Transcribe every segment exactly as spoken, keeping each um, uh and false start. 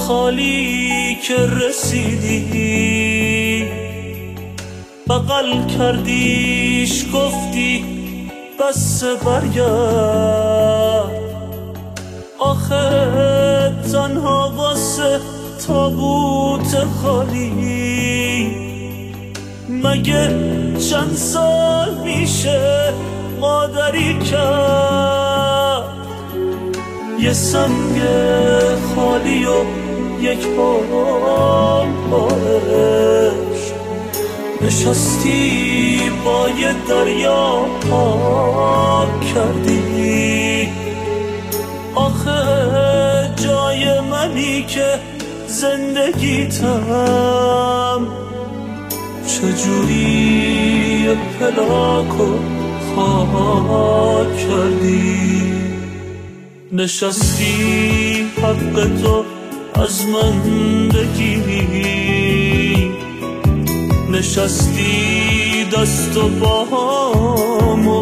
خالی که رسیدی بغل کردیش گفتی بس برگرد، آخه تنها واسه تابوت خالی مگه چند سال میشه مادری کرد. یه سنگ خالی و یک بار بارش نشستی با یه دریا پاک کردی، آخه جای منی که زندگیتم چجوری پلاک و خاک کردی. نشستی حق تو از من بگیری، نشستی دست و پاهامو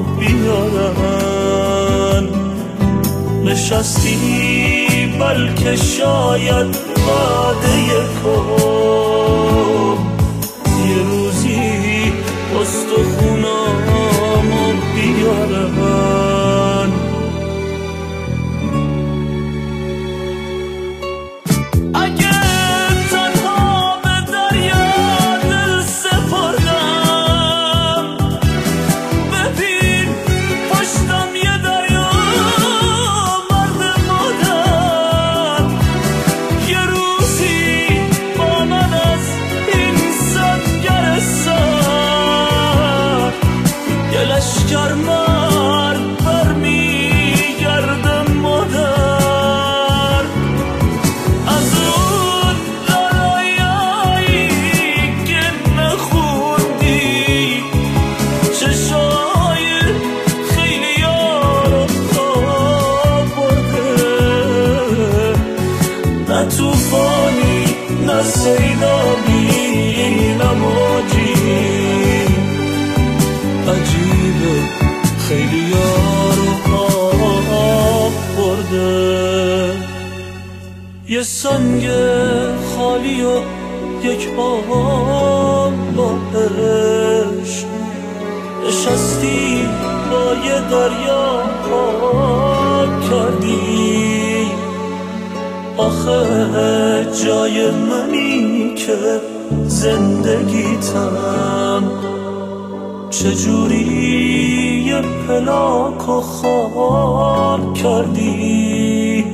بیارن، نشستی بلکه شاید وعده کن یه روزی استخونامو بیارن. لشکر مرد برمیگرده مادر از اون لالایایی که نخوندی، چشای خیلی یارو خواب برده، نه توفانی نه سیلابی نه موجی، عجیبه خیلی یارو آب برده. یه سنگ خالی و یک آب باهش نشستی با یه دریا پاک کردی، آخه جای منی که زندگیتم چجوری یه پلاک و خاک کردی،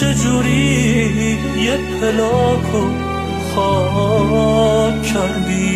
چجوری یه پلاک و خاک کردی.